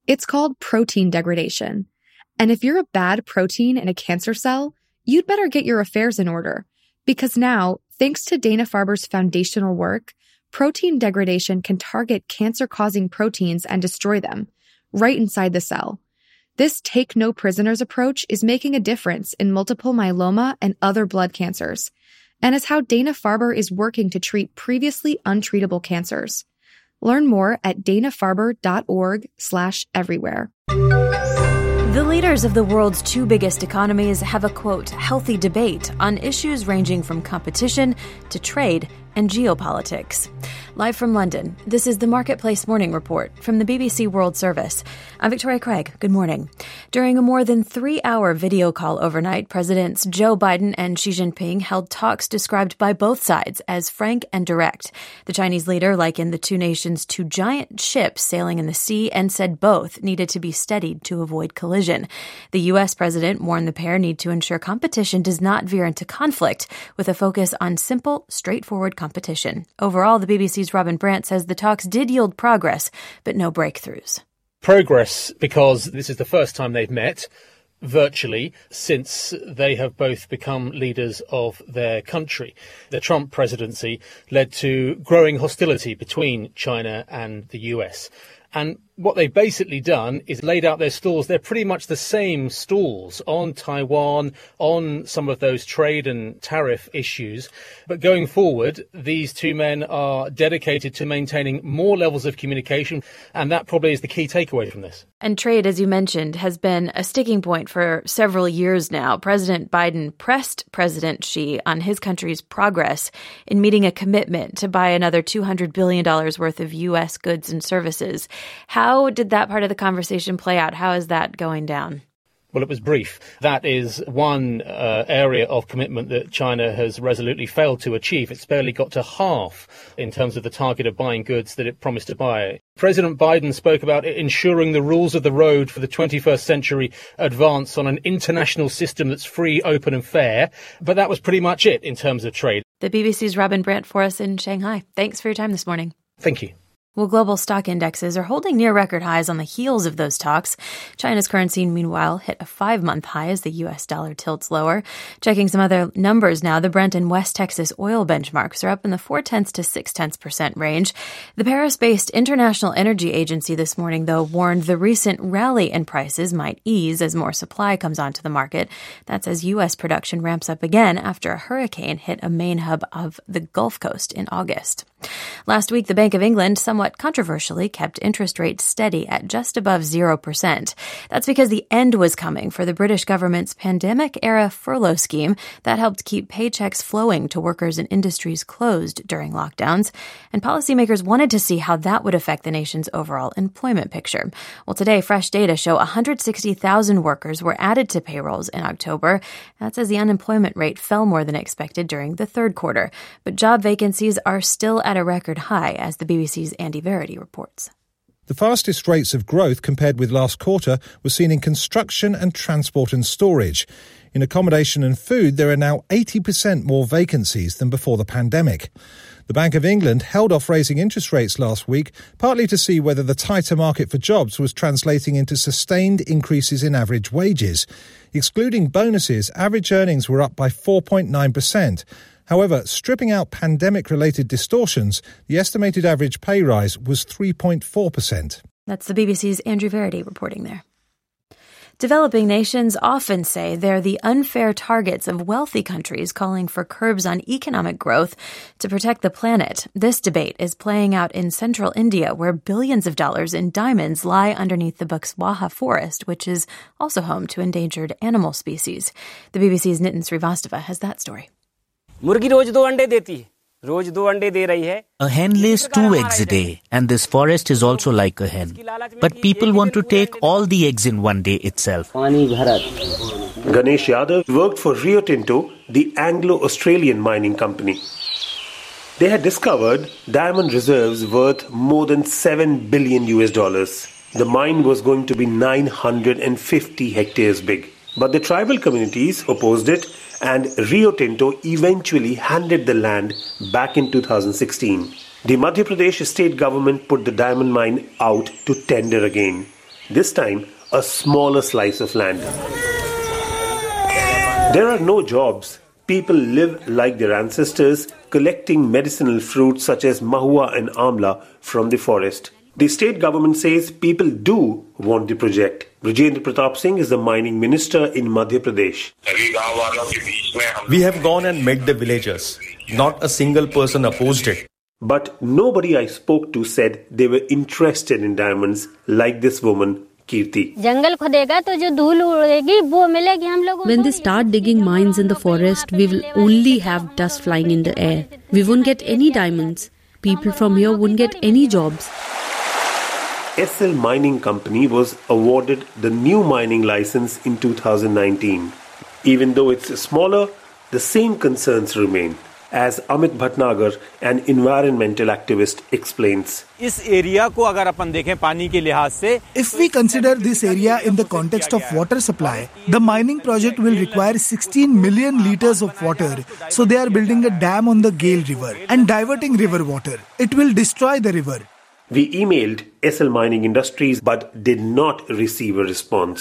It's called protein degradation. And if you're a bad protein in a cancer cell, you'd better get your affairs in order. Because now, thanks to Dana-Farber's foundational work, protein degradation can target cancer-causing proteins and destroy them, right inside the cell. This take-no-prisoners approach is making a difference in multiple myeloma and other blood cancers, and is how Dana-Farber is working to treat previously untreatable cancers. Learn more at danafarber.org/everywhere. The leaders of the world's two biggest economies have a, quote, healthy debate on issues ranging from competition to trade and geopolitics. Live from London, this is the Marketplace Morning Report from the BBC World Service. I'm Victoria Craig. Good morning. During a more than 3-hour video call overnight, Presidents Joe Biden and Xi Jinping held talks described by both sides as frank and direct. The Chinese leader likened the two nations to giant ships sailing in the sea and said both needed to be steadied to avoid collision. The U.S. president warned the pair need to ensure competition does not veer into conflict, with a focus on simple, straightforward competition. Overall, the BBC's Robin Brandt says the talks did yield progress, but no breakthroughs. Progress because this is the first time they've met virtually since they have both become leaders of their country. The Trump presidency led to growing hostility between China and the US. And what they've basically done is laid out their stalls. They're pretty much the same stalls on Taiwan, on some of those trade and tariff issues. But going forward, these two men are dedicated to maintaining more levels of communication. And that probably is the key takeaway from this. And trade, as you mentioned, has been a sticking point for several years now. President Biden pressed President Xi on his country's progress in meeting a commitment to buy another $200 billion worth of U.S. goods and services. How did that part of the conversation play out? How is that going down? Well, it was brief. That is one area of commitment that China has resolutely failed to achieve. It's barely got to half in terms of the target of buying goods that it promised to buy. President Biden spoke about ensuring the rules of the road for the 21st century advance on an international system that's free, open and fair. But that was pretty much it in terms of trade. The BBC's Robin Brandt for us in Shanghai. Thanks for your time this morning. Thank you. Well, global stock indexes are holding near record highs on the heels of those talks. China's currency, meanwhile, hit a 5-month high as the U.S. dollar tilts lower. Checking some other numbers now, the Brent and West Texas oil benchmarks are up in the 0.4 to 0.6% range. The Paris-based International Energy Agency this morning, though, warned the recent rally in prices might ease as more supply comes onto the market. That's as U.S. production ramps up again after a hurricane hit a main hub of the Gulf Coast in August. Last week, the Bank of England somewhat controversially kept interest rates steady at just above 0%. That's because the end was coming for the British government's pandemic-era furlough scheme that helped keep paychecks flowing to workers in industries closed during lockdowns. And policymakers wanted to see how that would affect the nation's overall employment picture. Well, today, fresh data show 160,000 workers were added to payrolls in October. That's as the unemployment rate fell more than expected during the third quarter. But job vacancies are still at a record high, as the BBC's Andy Verity reports. The fastest rates of growth compared with last quarter were seen in construction and transport and storage. In accommodation and food, there are now 80% more vacancies than before the pandemic. The Bank of England held off raising interest rates last week, partly to see whether the tighter market for jobs was translating into sustained increases in average wages. Excluding bonuses, average earnings were up by 4.9%. However, stripping out pandemic-related distortions, the estimated average pay rise was 3.4%. That's the BBC's Andrew Verity reporting there. Developing nations often say they're the unfair targets of wealthy countries calling for curbs on economic growth to protect the planet. This debate is playing out in central India, where billions of dollars in diamonds lie underneath the Buxwaha forest, which is also home to endangered animal species. The BBC's Nitin Srivastava has that story. मुर्गी रोज 2 अंडे देती है रोज 2 अंडे दे रही है A hen lays 2 eggs a day, and this forest is also like a hen. But people want to take all the eggs in one day itself. Ganesh Yadav worked for Rio Tinto, the Anglo-Australian mining company. They had discovered diamond reserves worth more than $7 billion. The mine was going to be 950 hectares big. But the tribal communities opposed it, and Rio Tinto eventually handed the land back in 2016. The Madhya Pradesh state government put the diamond mine out to tender again. this time a smaller slice of land. There are no jobs. People live like their ancestors, collecting medicinal fruits such as mahua and amla from the forest. The state government says people do want the project. Rajendra Pratap Singh is the mining minister in Madhya Pradesh. We have gone and met the villagers. Not a single person opposed it. But nobody I spoke to said they were interested in diamonds like this woman, Kirti. When they start digging mines in the forest, we will only have dust flying in the air. We won't get any diamonds. People from here won't get any jobs. SL Mining Company was awarded the new mining license in 2019. Even though it's smaller, the same concerns remain, as Amit Bhatnagar, an environmental activist, explains. If we consider this area in the context of water supply, the mining project will require 16 million litres of water. So they are building a dam on the Gale River and diverting river water. It will destroy the river. We emailed SL Mining Industries but did not receive a response.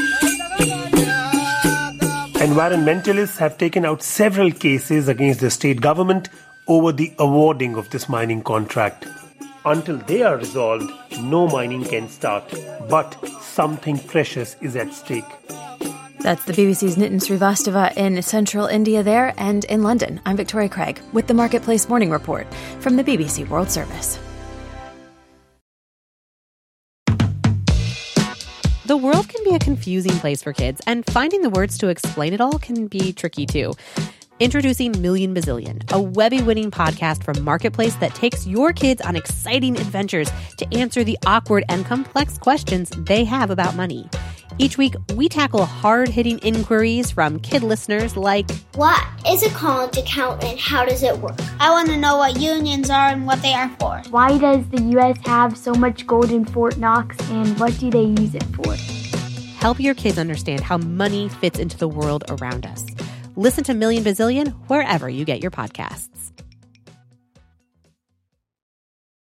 Environmentalists have taken out several cases against the state government over the awarding of this mining contract. Until they are resolved, no mining can start, but something precious is at stake. That's the BBC's Nitin Srivastava in central India there, and in London, I'm Victoria Craig with the Marketplace Morning Report from the BBC World Service. The world can be a confusing place for kids, and finding the words to explain it all can be tricky too. Introducing Million Bazillion, a Webby-winning podcast from Marketplace that takes your kids on exciting adventures to answer the awkward and complex questions they have about money. Each week, we tackle hard-hitting inquiries from kid listeners like, what is a college account and how does it work? I want to know what unions are and what they are for. Why does the U.S. have so much gold in Fort Knox and what do they use it for? Help your kids understand how money fits into the world around us. Listen to Million Bazillion wherever you get your podcasts.